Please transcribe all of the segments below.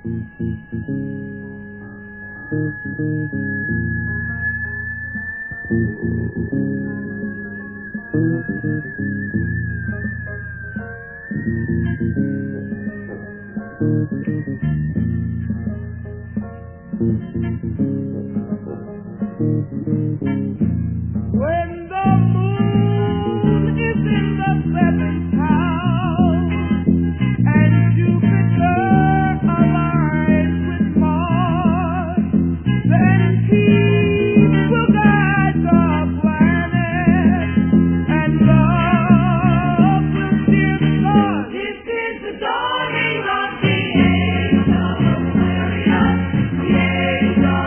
When the moon is in the seventh house and Jupiter aligns with Mars, then peace will guide the planet and love will steer the sun. This is the dawning of the age of Aquarius, the age of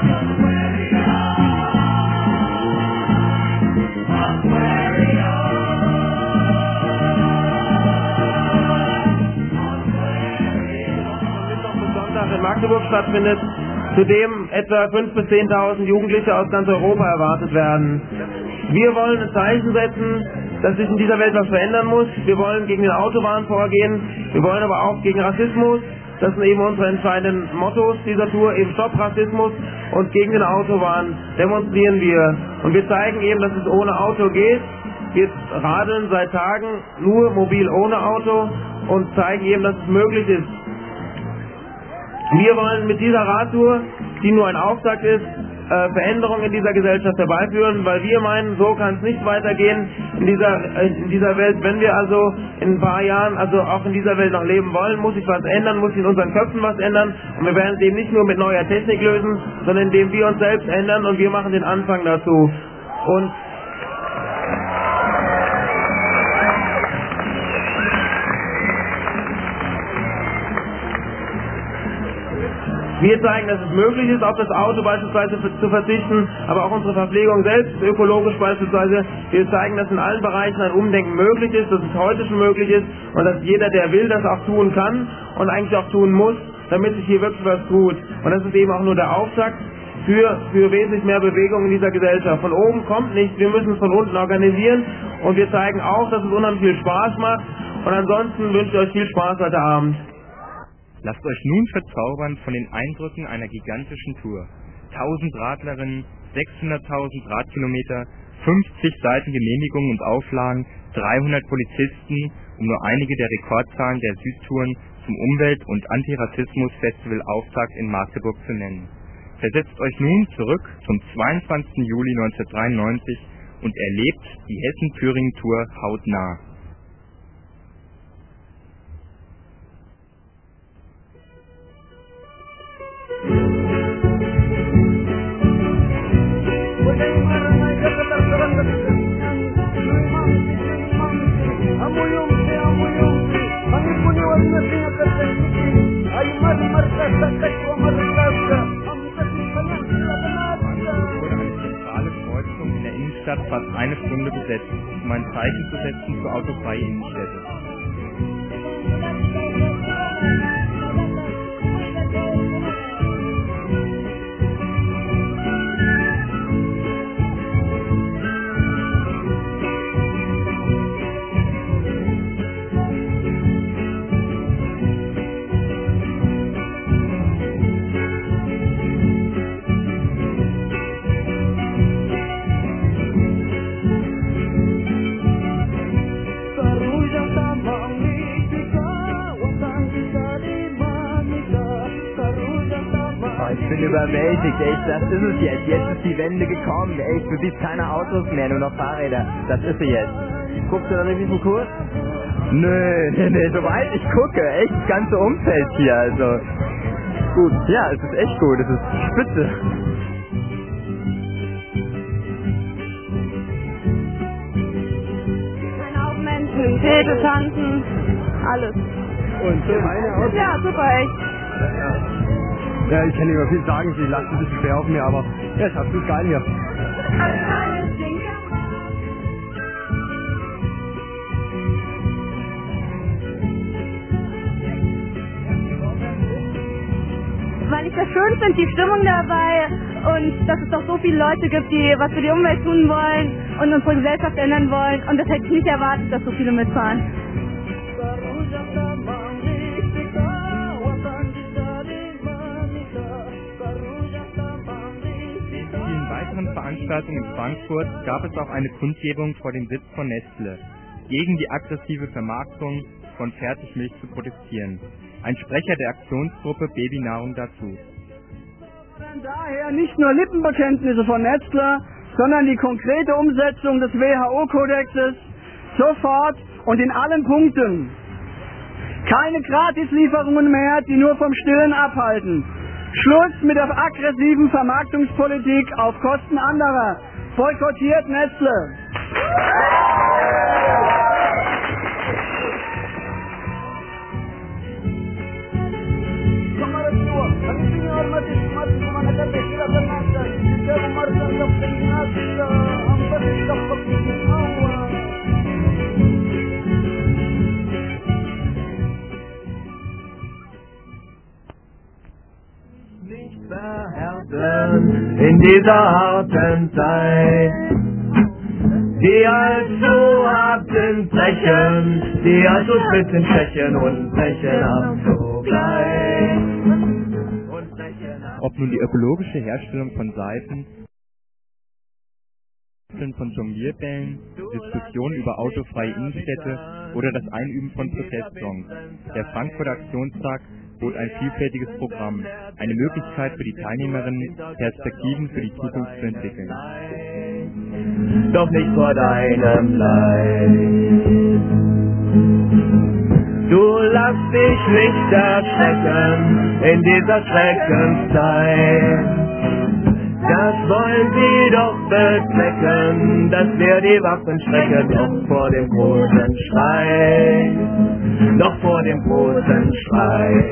in Magdeburg stattfindet, zu dem etwa 5.000 bis 10.000 Jugendliche aus ganz Europa erwartet werden. Wir wollen ein Zeichen setzen, dass sich in dieser Welt was verändern muss. Wir wollen gegen den Autobahn vorgehen, wir wollen aber auch gegen Rassismus. Das sind eben unsere entscheidenden Mottos dieser Tour, eben Stopp Rassismus, und gegen den Autobahn demonstrieren wir. Und wir zeigen eben, dass es ohne Auto geht. Wir radeln seit Tagen nur mobil ohne Auto und zeigen eben, dass es möglich ist. Wir wollen mit dieser Radtour, die nur ein Auftakt ist, Veränderungen in dieser Gesellschaft herbeiführen, weil wir meinen, so kann es nicht weitergehen in dieser Welt. Wenn wir also in ein paar Jahren, also auch in dieser Welt noch leben wollen, muss sich was ändern, muss sich in unseren Köpfen was ändern, und wir werden es eben nicht nur mit neuer Technik lösen, sondern indem wir uns selbst ändern, und wir machen den Anfang dazu. Und wir zeigen, dass es möglich ist, auf das Auto beispielsweise zu verzichten, aber auch unsere Verpflegung selbst, ökologisch beispielsweise. Wir zeigen, dass in allen Bereichen ein Umdenken möglich ist, dass es heute schon möglich ist und dass jeder, der will, das auch tun kann und eigentlich auch tun muss, damit sich hier wirklich was tut. Und das ist eben auch nur der Auftakt für wesentlich mehr Bewegung in dieser Gesellschaft. Von oben kommt nichts, wir müssen es von unten organisieren, und wir zeigen auch, dass es unheimlich viel Spaß macht. Und ansonsten wünsche ich euch viel Spaß heute Abend. Lasst euch nun verzaubern von den Eindrücken einer gigantischen Tour. 1000 Radlerinnen, 600.000 Radkilometer, 50 Seiten Genehmigungen und Auflagen, 300 Polizisten, um nur einige der Rekordzahlen der Südtouren zum Umwelt- und Antirassismus-Festival-Auftakt in Magdeburg zu nennen. Versetzt euch nun zurück zum 22. Juli 1993 und erlebt die Hessen-Thüringen-Tour hautnah. Fast eine Stunde besetzt, um ein Zeichen zu setzen für autofreie Innenstädte. Ich bin überwältigt, echt, das ist es jetzt. Jetzt ist die Wende gekommen, echt, du siehst keine Autos mehr, nur noch Fahrräder. Das ist sie jetzt. Guckst du da nicht diesen Kurs? Nö, soweit ich gucke, echt, das ganze Umfeld hier, also. Gut, ja, es ist echt gut, es ist spitze. Ein Haufen Menschen, Städte, tanzen, alles. Und meine auch? Ja, super, echt. Ja, ich kann nicht mehr viel sagen, sie lassen sich schwer auf mir, aber ja, ich hab's gut geil hier. Weil ich das schön finde, die Stimmung dabei, und dass es doch so viele Leute gibt, die was für die Umwelt tun wollen und unsere Gesellschaft ändern wollen, und das hätte ich nicht erwartet, dass so viele mitfahren. Veranstaltung in Frankfurt gab es auch eine Kundgebung vor dem Sitz von Nestle, gegen die aggressive Vermarktung von Fertigmilch zu protestieren. Ein Sprecher der Aktionsgruppe Babynahrung dazu. Daher nicht nur Lippenbekenntnisse von Nestle, sondern die konkrete Umsetzung des WHO-Kodexes sofort und in allen Punkten. Keine Gratislieferungen mehr, die nur vom Stillen abhalten. Schluss mit der aggressiven Vermarktungspolitik auf Kosten anderer. Boykottiert Nestle. In dieser harten Zeit, die allzu hart sind, brechen, die allzu spitz sind, stechen und brechen ab sogleich. Ob nun die ökologische Herstellung von Seifen, von Jonglierbällen, Diskussionen über autofreie Innenstädte oder das Einüben von Protestsongs. Der Frankfurter Aktionstag bot ein vielfältiges Programm, eine Möglichkeit für die Teilnehmerinnen, Perspektiven für die Zukunft zu entwickeln. Doch nicht vor deinem Leid. Du lass dich nicht erschrecken in dieser Schreckenszeit. Das wollen sie doch bezwecken, dass wir die Waffen schrecken, doch vor dem großen Schrei, doch vor dem großen Schrei.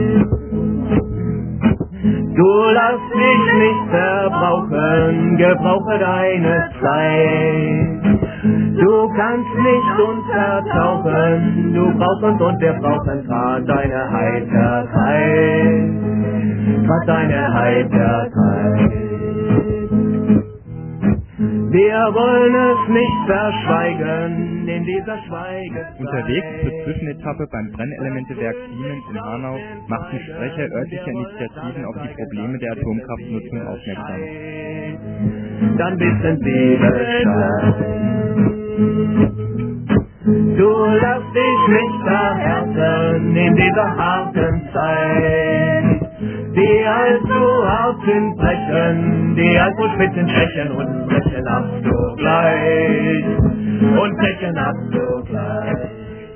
Du lass dich nicht verbrauchen, gebrauche deine Zeit. Du kannst nicht untertauchen, du brauchst uns und wir brauchen grad deine Heiterkeit, grad deine Heiterkeit. Wir wollen es nicht verschweigen, in dieser Schweigezeit. Unterwegs zur Zwischenetappe beim Brennelementewerk Siemens in Hanau machten Sprecher örtlicher Initiativen auf die Probleme der Atomkraftnutzung aufmerksam. Dann wissen sie Bescheid. Du lass dich nicht verhärten in dieser harten Zeit. Die allzu hart sind, brechen, die allzu spitz sind, stechen und brechen ab sogleich. Und brechen ab sogleich.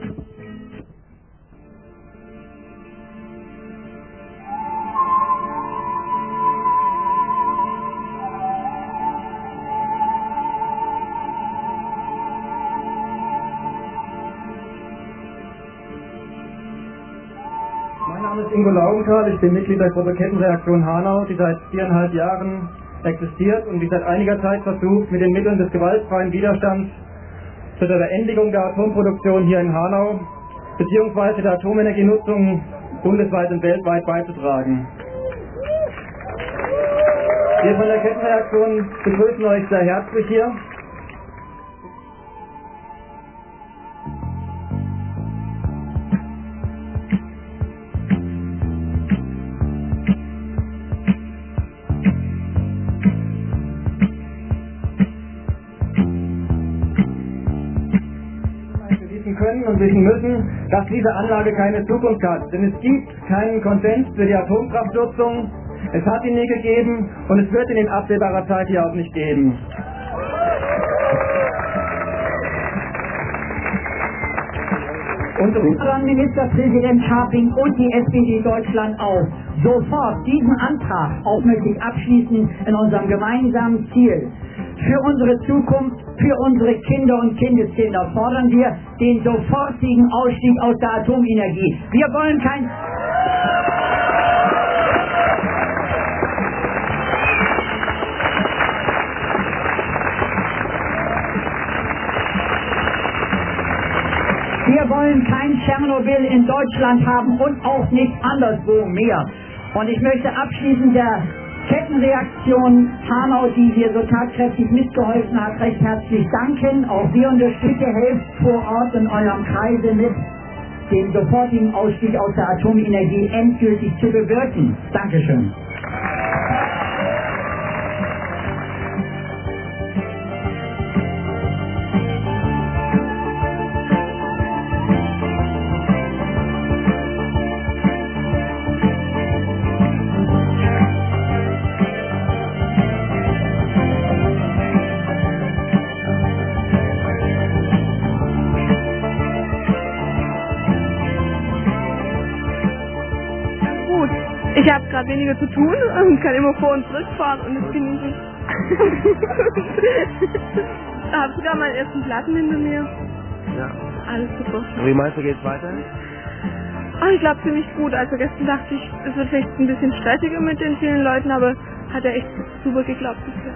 Mein Name ist Ingo Laubenthal, ich bin Mitglied der Gruppe Kettenreaktion Hanau, die seit 4,5 Jahren existiert und die seit einiger Zeit versucht, mit den Mitteln des gewaltfreien Widerstands zu der Beendigung der Atomproduktion hier in Hanau bzw. der Atomenergienutzung bundesweit und weltweit beizutragen. Wir von der Kettenreaktion begrüßen euch sehr herzlich hier. Können und wissen müssen, dass diese Anlage keine Zukunft hat. Denn es gibt keinen Konsens für die Atomkraftnutzung. Es hat ihn nie gegeben und es wird ihn in absehbarer Zeit hier auch nicht geben. Unser Ministerpräsident Scharping und die SPD Deutschland auch. Sofort diesen Antrag auch möchte ich abschließen in unserem gemeinsamen Ziel. Für unsere Zukunft, für unsere Kinder und Kindeskinder fordern wir den sofortigen Ausstieg aus der Atomenergie. Wir wollen kein... Wir wollen kein Tschernobyl in Deutschland haben und auch nicht anderswo mehr. Und ich möchte abschließend der Kettenreaktion Hanau, die hier so tatkräftig mitgeholfen hat, recht herzlich danken. Auch wir unterstützen, helft vor Ort in eurem Kreise mit, den sofortigen Ausstieg aus der Atomenergie endgültig zu bewirken. Dankeschön. gerade weniger zu tun und kann immer vor und zurück fahren und das genieße ich. Ich habe sogar meinen ersten Platten hinter mir. Ja. Alles super. Und wie meinst du, geht's weiter? Ich glaube ziemlich gut. Also gestern dachte ich, es wird vielleicht ein bisschen stressiger mit den vielen Leuten, aber hat er echt super geklappt bisher.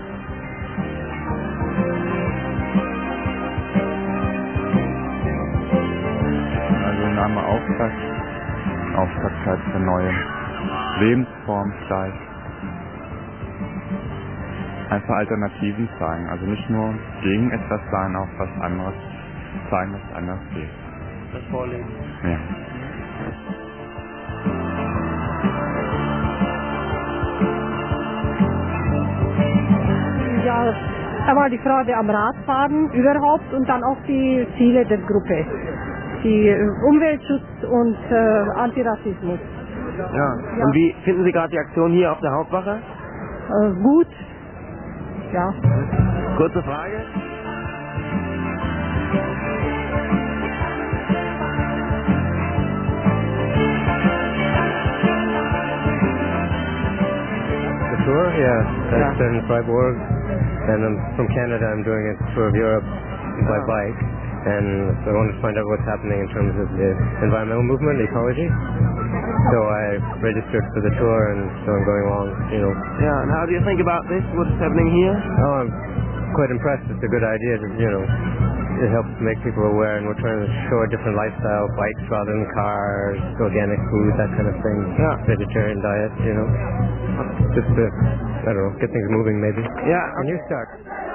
Also Name Auftragszeit für neue Lebensformen vielleicht. Einfach Alternativen zeigen, also nicht nur gegen etwas sein, auch was anderes zeigen, was anders geht. Das Vorleben. Ja. Ja, da war die Frage am Radfahren überhaupt und dann auch die Ziele der Gruppe. Die Umweltschutz und Antirassismus. Ja. Und wie finden Sie gerade die Aktion hier auf der Hauptwache? Gut. Ja. Kurze Frage. The tour? Yeah. That's in Freiburg. And from Canada I'm doing a tour of Europe by bike. And so I want to find out what's happening in terms of the environmental movement, ecology. So I registered for the tour and so I'm going along, you know. Yeah, and how do you think about this, what's happening here? Oh, I'm quite impressed. It's a good idea, you know. It helps make people aware, and we're trying to show a different lifestyle, bikes rather than cars, organic food, that kind of thing. Yeah. Vegetarian diet, you know. Just to, I don't know, get things moving maybe. Yeah. And you start.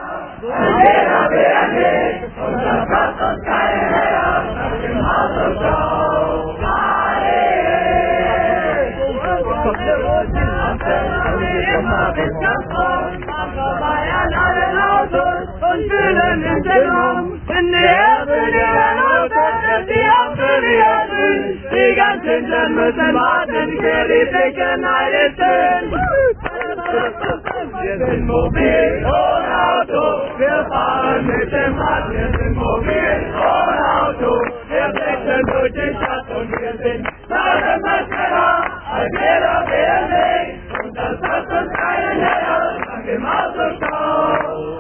Und fühlen in den Raum, in die Erde, die dann aussetzt, die Ampel wieder grün. Die ganz hinten müssen warten, für die Blicke neidisch sind. Wir sind mobil ohne Auto, wir fahren mit dem Rad. Wir sind mobil ohne Auto, wir wechseln durch die Stadt und wir sind tausendmal schneller als jeder BMW. Und das kostet uns keinen Heller, dank dem Autostau.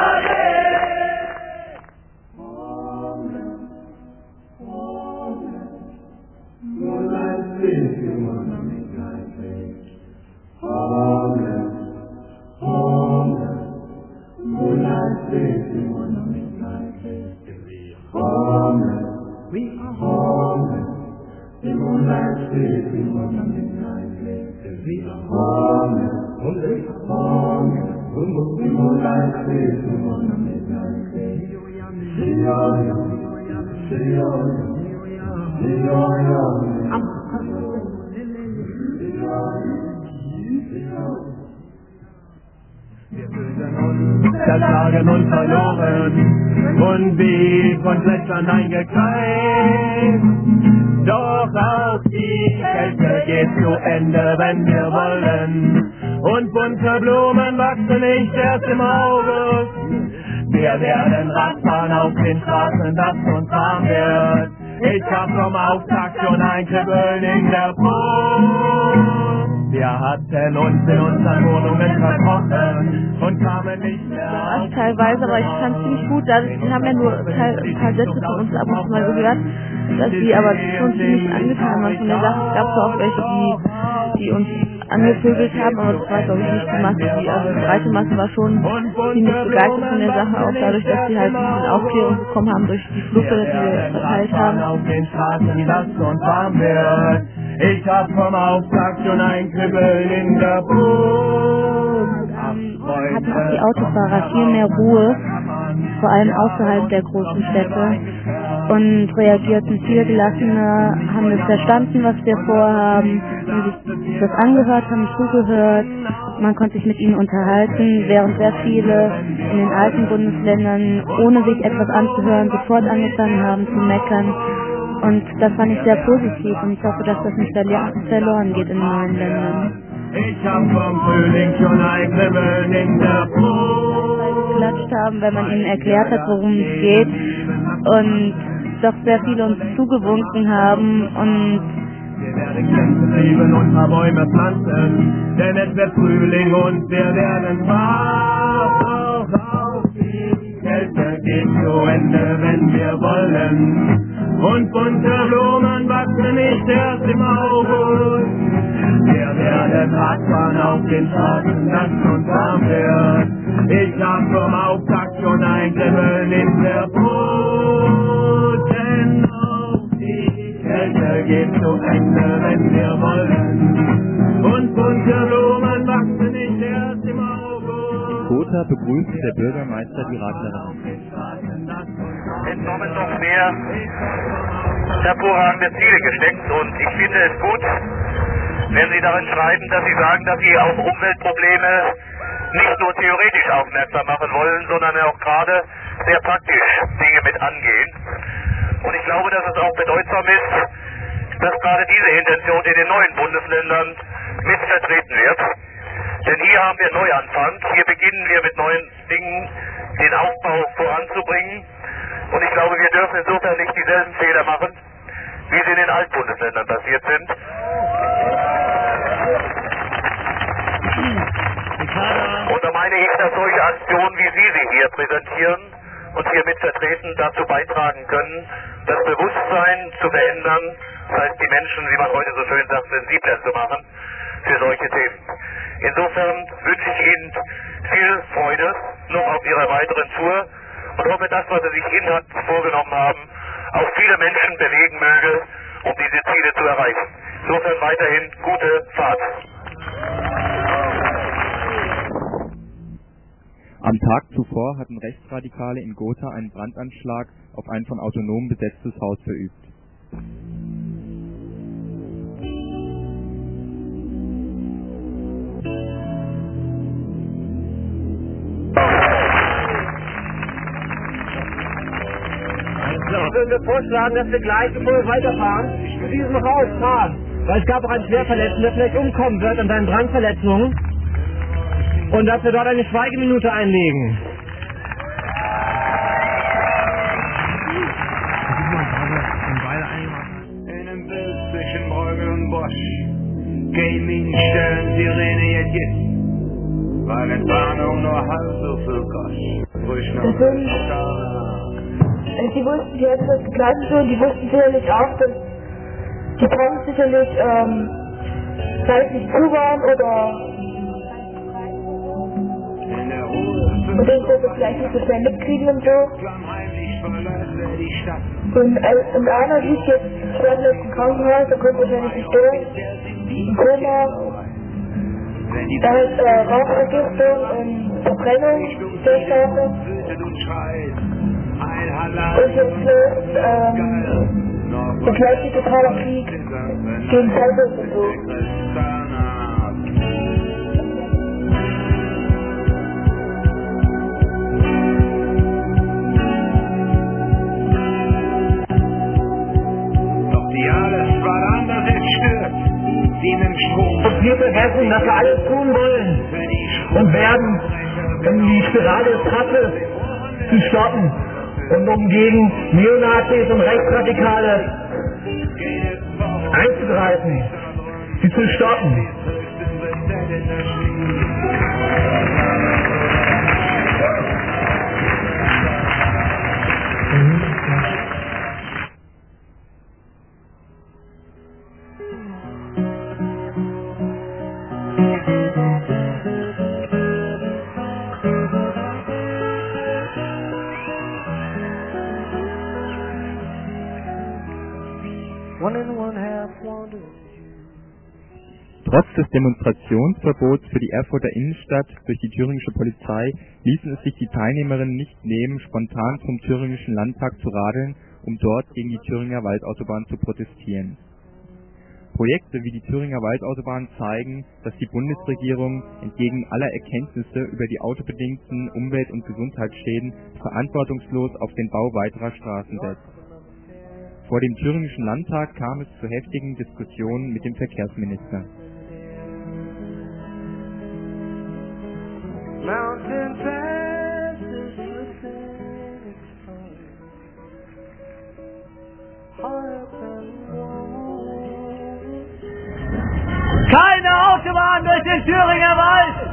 Zerschlagen und verloren und wie von Gletschern eingekreist. Doch auch die Kälte geht zu Ende, wenn wir wollen. Und bunte Blumen wachsen nicht erst im August. Wir werden Radfahren auf den Straßen, das uns warm wird. Ich hab vom Auftakt schon ein Kribbeln in der Brust. Wir hatten uns in unseren Wohnungen verkrochen und kamen nicht mehr. Teilweise, aber ich fand es ziemlich gut, die haben ja nur ein paar Sätze von uns ab und zu mal gehört, dass die aber schon ziemlich angetan waren von der Sache. Es gab zwar auch welche, die uns angevögelt haben, aber das war, glaube ich, nicht die Masse. Also die breite Masse war schon ziemlich begeistert von der Sache, auch dadurch, dass sie halt ein bisschen Aufklärung bekommen haben durch die Flugbilder, die wir verteilt haben. Auf den Straßen, dass uns warm wird. Ich hab vom Auftakt schon ein Kribbeln in der Brust. Hatten auch die Autofahrer viel mehr Ruhe, vor allem außerhalb der großen Städte, und reagierten viel gelassener, haben es verstanden, was wir vorhaben, haben sich das angehört, haben zugehört, man konnte sich mit ihnen unterhalten, während sehr viele in den alten Bundesländern, ohne sich etwas anzuhören, sofort angefangen haben zu meckern. Und das fand ich sehr positiv und ich hoffe, dass das nicht verloren geht in den neuen Ländern. Ich hab vom Frühling schon ein Kribbeln in der Brust. Weil sie geklatscht haben, weil man ihnen erklärt hat, worum es geht, und doch sehr viele uns zugewunken haben und Wir werden Grenzen lieben und paar Bäume pflanzen, denn es wird Frühling und wir werden wach. Auch die Kälte geht zu Ende, wenn wir wollen. Und bunte Blumen wachsen nicht erst im August. Wir werden Radfahren auf den Straßen, dass uns warm wird. Ich hab vom Auftakt schon ein Kribbeln in der Brust. Denn auch die Kälte geht zu Ende, wenn wir wollen. Und bunte Blumen wachsen nicht erst im August. Gotha begrüßte der Bürgermeister die Radlerin. Es kommen noch mehr hervorragende Ziele gesteckt und ich finde es gut, wenn Sie darin schreiben, dass Sie sagen, dass Sie auf Umweltprobleme nicht nur theoretisch aufmerksam machen wollen, sondern auch gerade sehr praktisch Dinge mit angehen. Und ich glaube, dass es auch bedeutsam ist, dass gerade diese Intention in den neuen Bundesländern mit vertreten wird. Denn hier haben wir Neuanfang, hier beginnen wir mit neuen Dingen den Aufbau voranzubringen. Und ich glaube, wir dürfen insofern nicht dieselben Fehler machen, wie sie in den Altbundesländern passiert sind. Und da meine ich, dass solche Aktionen, wie Sie sie hier präsentieren und hier mit vertreten, dazu beitragen können, das Bewusstsein zu verändern, das heißt die Menschen, wie man heute so schön sagt, sensibler zu machen für solche Themen. Insofern wünsche ich Ihnen viel Freude noch auf Ihrer weiteren Tour und hoffe, dass, was Sie sich inhaltlich vorgenommen haben, auch viele Menschen bewegen möge, um diese Ziele zu erreichen. Insofern weiterhin gute Fahrt. Am Tag zuvor hatten Rechtsradikale in Gotha einen Brandanschlag auf ein von Autonomen besetztes Haus verübt. Ich würde vorschlagen, dass wir gleich, bevor wir weiterfahren, zu diesem Haus fahren. Weil es gab auch einen Schwerverletzten, der vielleicht umkommen wird an seinen Brandverletzungen. Und dass wir dort eine Schweigeminute einlegen. In einem Bild zwischen Bruegel und Bosch. Gaming stellen Sirene jetzt. Weil Entwarnung nur halb so viel kostet. Ruhig noch die wussten, die hatten das begleitet so, die wussten sicherlich auch, dass die Bomben sicherlich zeitlich zu waren oder und ich das vielleicht nicht so schnell mitkriegen und so. Und einer liegt jetzt standhaft im Krankenhaus, da kommt wahrscheinlich gestorben, im Koma. Da ist Rauchvergiftung und Verbrennung der Stoffe. Und jetzt der gleiche totale Krieg gegen Zauber und so. Doch die alles war anders entstört. Die im Strom. Und wir vergessen, dass wir alles tun wollen und werden, um die Spirale des Hasses zu stoppen und um gegen Neonazis und Rechtsradikale einzugreifen, sie zu stoppen. Trotz des Demonstrationsverbots für die Erfurter Innenstadt durch die thüringische Polizei ließen es sich die Teilnehmerinnen nicht nehmen, spontan zum thüringischen Landtag zu radeln, um dort gegen die Thüringer Waldautobahn zu protestieren. Projekte wie die Thüringer Waldautobahn zeigen, dass die Bundesregierung entgegen aller Erkenntnisse über die autobedingten Umwelt- und Gesundheitsschäden verantwortungslos auf den Bau weiterer Straßen setzt. Vor dem thüringischen Landtag kam es zu heftigen Diskussionen mit dem Verkehrsminister. Mountain passes within its heart, high up and warm. durch den Thüringer Wald!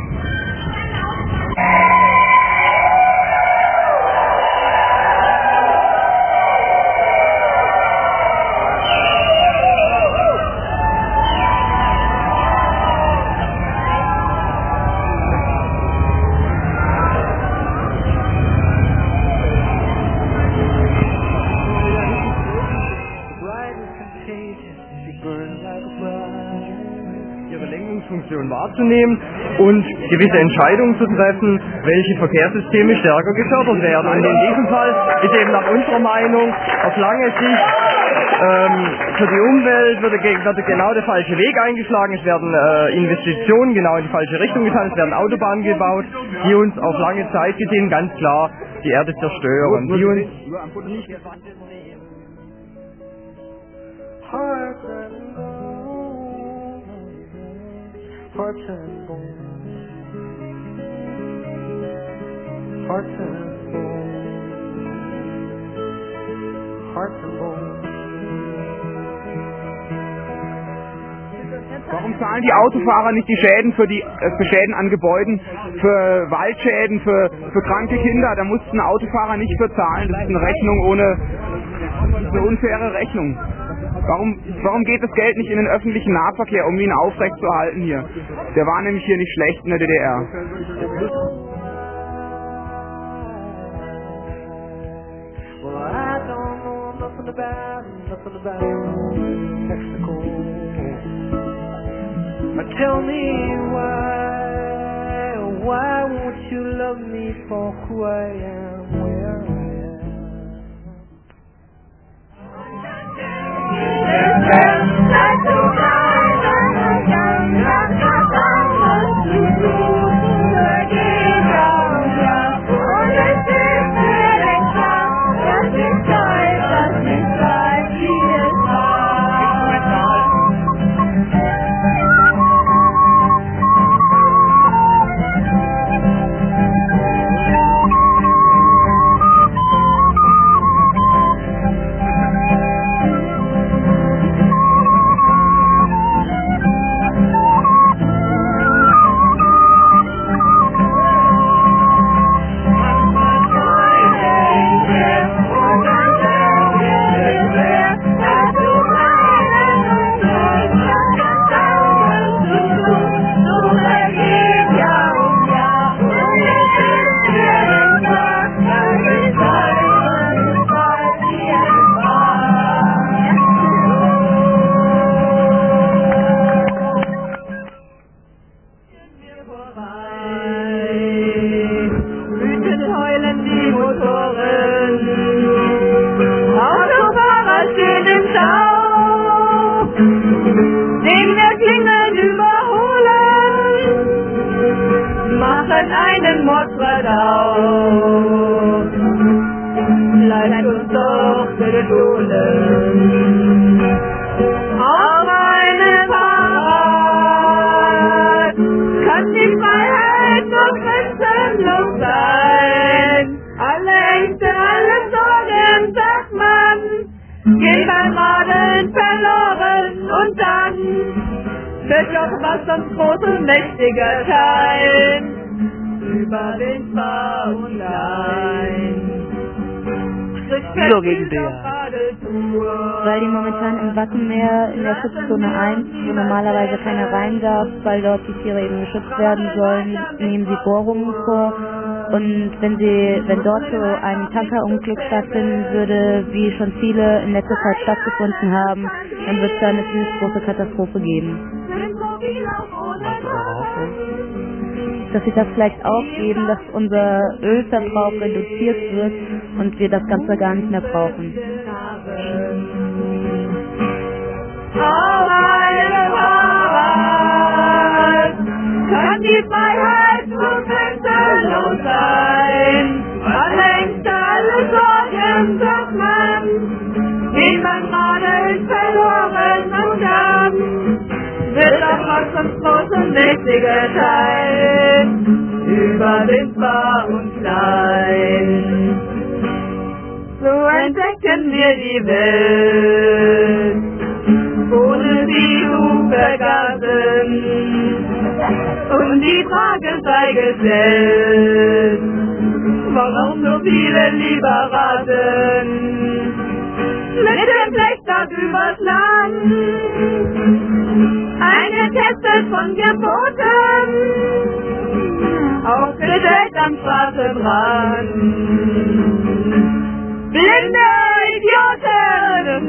Funktion wahrzunehmen und gewisse Entscheidungen zu treffen, welche Verkehrssysteme stärker gefördert werden. Und in diesem Fall ist eben nach unserer Meinung auf lange Sicht für die Umwelt wird genau der falsche Weg eingeschlagen. Es werden Investitionen genau in die falsche Richtung getan. Es werden Autobahnen gebaut, die uns auf lange Zeit gesehen ganz klar die Erde zerstören. Die uns Hearts and bones, hearts and bones, hearts and bones. Warum zahlen die Autofahrer nicht die Schäden für Schäden an Gebäuden, für Waldschäden, für kranke Kinder? Da mussten Autofahrer nicht für zahlen. Das ist eine Rechnung das ist eine unfaire Rechnung. Warum geht das Geld nicht in den öffentlichen Nahverkehr, um ihn aufrechtzuerhalten hier? Der war nämlich hier nicht schlecht in der DDR. Tell me why won't you love me for who I am, where I einen Mordverdaut. Bleibt uns doch bestohlen. Auf einem Fahrrad kann die Freiheit noch grenzenlos sein. Alle Ängste, alle Sorgen, sagt man, gehen beim Radeln verloren und dann wird doch was uns groß und mächtig erscheint. Über den Fahr und Lein. Wieso gegen der? Weil die momentan im Wattenmeer in der Schutzzone 1, wo normalerweise keiner rein darf, weil dort die Tiere eben geschützt werden sollen, nehmen sie Bohrungen vor. Und wenn dort so ein Tankerunglück stattfinden würde, wie schon viele in letzter Zeit stattgefunden haben, dann wird es da eine ziemlich große Katastrophe geben. Dass sie das vielleicht aufgeben, dass unser Ölverbrauch reduziert wird und wir das Ganze gar nicht mehr brauchen. Auf einem Fahrrad kann die Freiheit nur grenzenlos sein. Alle Ängste, alle Sorgen, sagt man, gehen beim Radeln verloren und dann wird auch was uns groß und mächtig erscheint, über den Fahr und Klein. So entdecken wir die Welt, ohne sie zu vergasen. und die Frage sei gestellt, warum so viele lieber raten, mit dem Flechtstab übers Land, eingetestet von Geboten, aufgestellt am Straßenrand. Blinde Idioten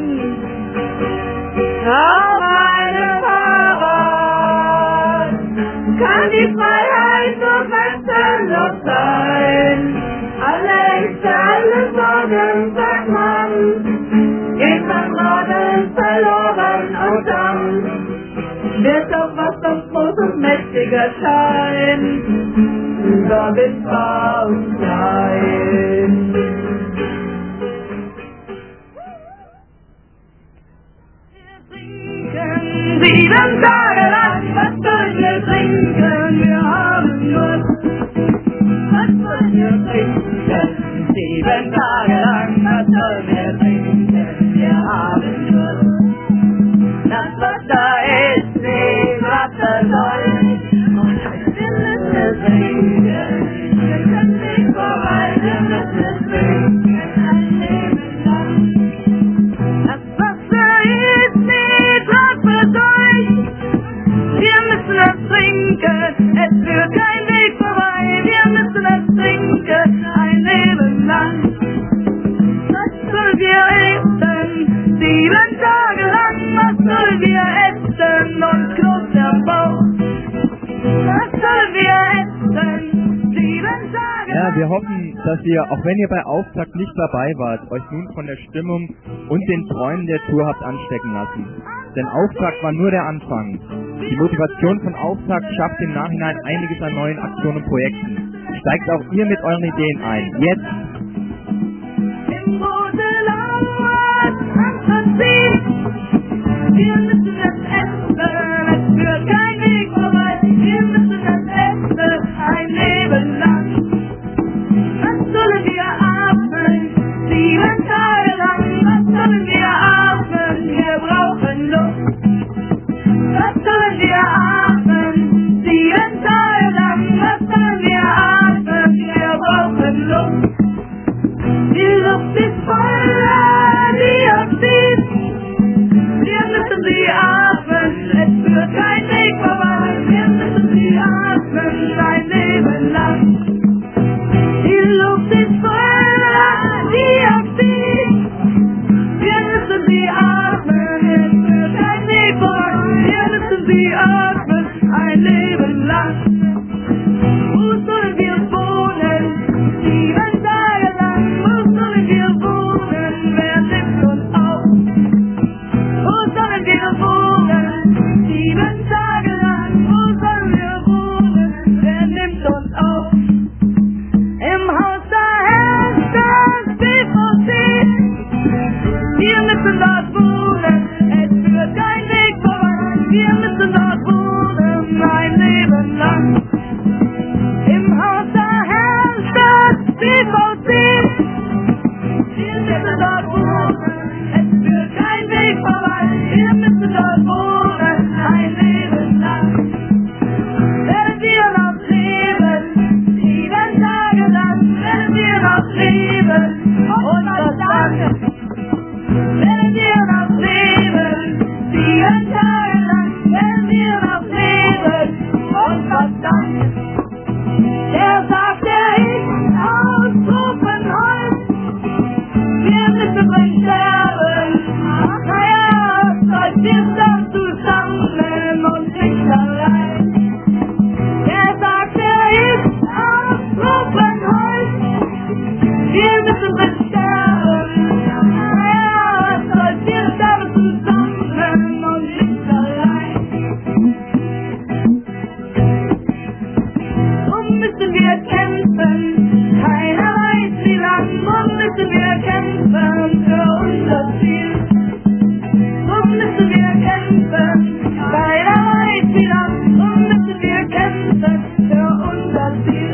auf einem Fahrrad, kann die Freiheit so grenzenlos sein. Alle Ängste, alle Sorgen, sagt man, geht beim Radeln verloren und dann wird doch was ganz groß und mächtig erscheint, über Wind, und Klein. 7 Tage lang, was sollen wir trinken? Wir haben Lust. Was sollen wir trinken? 7 Tage lang, was sollen wir trinken? Wir haben Lust. Das Wasser ist nicht, was er soll. Und das will es trinken. Wir können nicht vorbei, wir müssen es trinken. Ein Leben lang. Das Wasser ist nicht, was er soll. Wir müssen es trinken, es führt kein Weg vorbei. Wir müssen es trinken, ein Leben lang. Was sollen wir essen? 7 Tage lang, was sollen wir essen? Und groß der Bauch. Was sollen wir essen? 7 Tage lang. Ja, wir hoffen, dass ihr, auch wenn ihr bei Auftakt nicht dabei wart, euch nun von der Stimmung und den Träumen der Tour habt anstecken lassen. Denn Auftakt war nur der Anfang. Die Motivation von Auftakt schafft im Nachhinein einiges an neuen Aktionen und Projekten. Steigt auch ihr mit euren Ideen ein. Jetzt! Wir müssen es essen, es führt kein Weg vorbei. Wir müssen es essen, ein Leben lang. Was sollen wir atmen? 7 Tage lang, was sollen wir atmen? Wir brauchen Luft. Was sollen wir atmen? 7 Tage lang, was sollen wir atmen? Wir brauchen Luft. Die Luft ist voller Dioxin. Wir müssen sie atmen, es führt kein Weg vorbei. Wir müssen sie atmen, ein Leben lang. Die Luft ist voller Dioxin. Wir müssen sie atmen, es führt kein Weg vorbei. Wir müssen sie atmen, ein Leben lang. Wo sollen wir wohnen? 7 Tage lang, wo sollen wir wohnen? Wer nimmt uns auf? Wo sollen wir wohnen? 7 Tage lang, wo sollen wir wohnen? Wer nimmt uns auf? Im Haus da herrscht das BVC. Wir müssen dort wohnen, es führt kein Weg vorbei. Wir müssen dort wohnen, ein Leben lang. Im Haus da herrscht das BVC. Wir müssen dort wohnen, es führt kein Weg vorbei. Wir müssen dort wohnen, ein Leben lang. Werden wir noch leben, 7 Tage lang, werden wir noch leben, und was dann? Werden wir noch leben, 7 Tage lang, werden wir noch leben, und was dann? Der sagt, er ist aus Tropenholz. Wir müssen bald sterben. Ach ja, soll wir doch zusammen und nicht allein. Der sagt, er ist aus Tropenholz. Wir müssen bald sterben. Ach ja, soll wir sterben zusammen und nicht allein. Drum müssen wir kämpfen, keiner weiß wie lang. Drum müssen wir kämpfen für unser Ziel. Drum müssen wir kämpfen, keiner weiß wie lang. Drum müssen wir kämpfen für unser Ziel.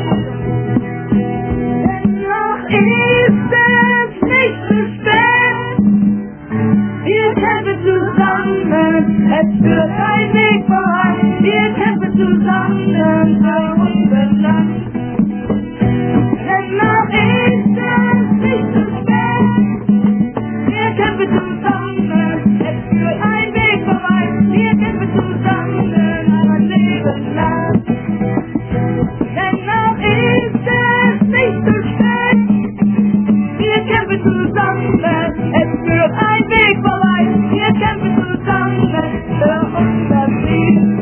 Denn noch ist es nicht zu spät. Wir kämpfen zusammen, es führt kein Weg vorbei. Wir kämpfen zusammen. leben für unser Land. Denn noch ist es nicht zu spät. Wir kämpfen zusammen, es führt ein Weg vorbei. Wir kämpfen zusammen, ein Leben lang. Denn noch ist es nicht zu spät. Wir kämpfen zusammen, es führt ein Weg vorbei. Wir kämpfen zusammen für unser Ziel.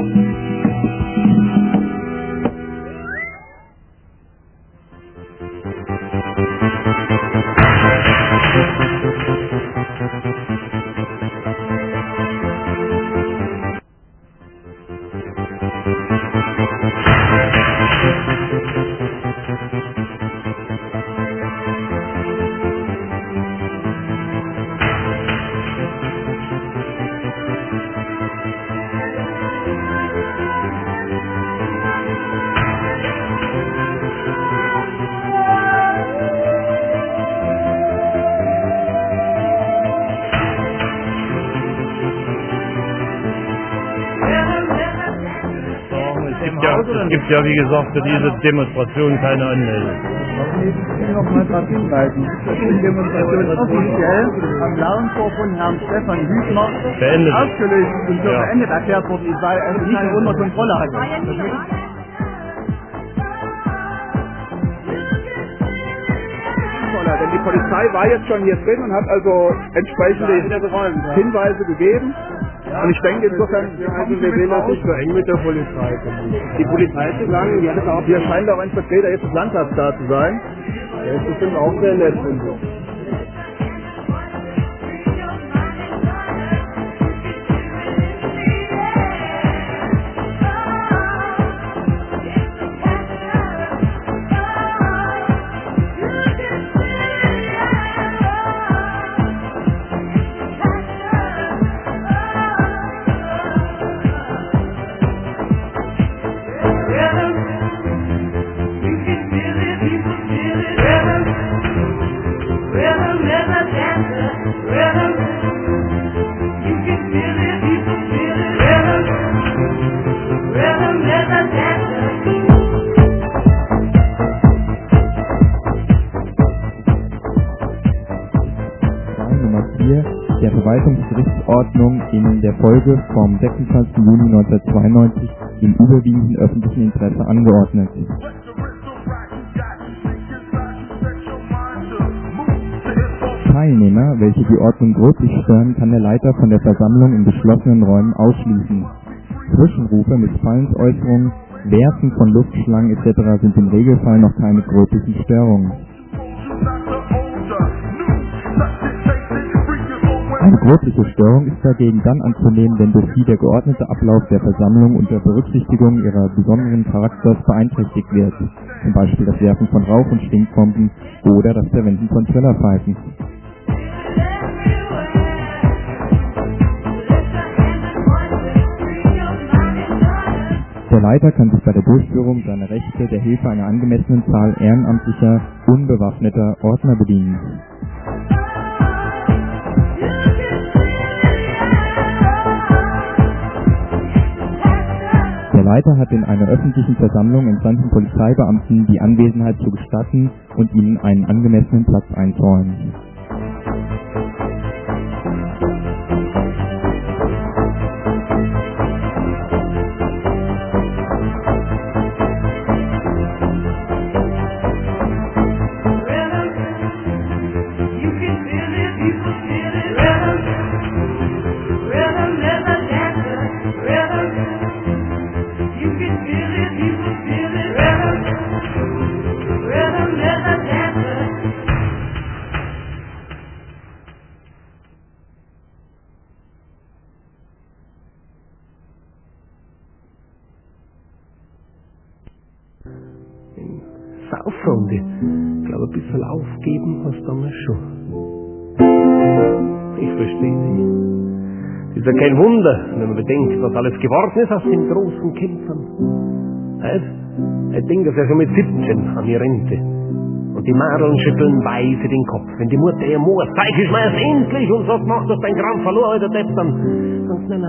Es gibt ja, wie gesagt, für diese Demonstration keine Anmeldung. Ich will noch mal darauf hinweisen. Die Demonstration ist offiziell am Lauentor von Herrn Stefan Hübner Beendet. ausgelöst und für beendet erklärt worden, weil er nicht unter Kontrolle hatte. Denn die Polizei war jetzt schon hier drin und hat also entsprechende Hinweise gegeben. Und ich denke insofern, Also wir sehen das nicht so eng mit der Polizei. die Polizei ist gegangen, die hat auch, hier scheint auch ein Vertreter jetzt des Landtags da zu sein. Der ist bestimmt auch sehr nett und so. Der Verwaltungsgerichtsordnung in der Folge vom 26. Juni 1992 im überwiegenden öffentlichen Interesse angeordnet. Teilnehmer, welche die Ordnung gröblich stören, kann der Leiter von der Versammlung in geschlossenen Räumen ausschließen. Zwischenrufe, Missfallensäußerungen, Werfen von Luftschlangen etc. sind im Regelfall noch keine gröblichen Störungen. Eine gröbliche Störung ist dagegen dann anzunehmen, wenn durch sie der geordnete Ablauf der Versammlung unter Berücksichtigung ihrer besonderen Charakters beeinträchtigt wird, zum Beispiel das Werfen von Rauch- und Stinkbomben oder das Verwenden von Trillerpfeifen. Der Leiter kann sich bei der Durchführung seiner Rechte der Hilfe einer angemessenen Zahl ehrenamtlicher, unbewaffneter Ordner bedienen. Der Leiter hat in einer öffentlichen Versammlung entsandten Polizeibeamten die Anwesenheit zu gestatten und ihnen einen angemessenen Platz einzuräumen. Saufrunde. Ich glaube, ein bisschen aufgeben hast du damals schon. Ich verstehe dich. Ist ja kein Wunder, wenn man bedenkt, was alles geworden ist aus den großen Kämpfern. Ich denke, dass er schon mit 17 an die Rente. Und die Madeln schütteln weise den Kopf. Wenn die Mutter ihr Moor zeigt, schmeißt endlich und sagt, mach doch dein Kram verloren, alter Depp, dann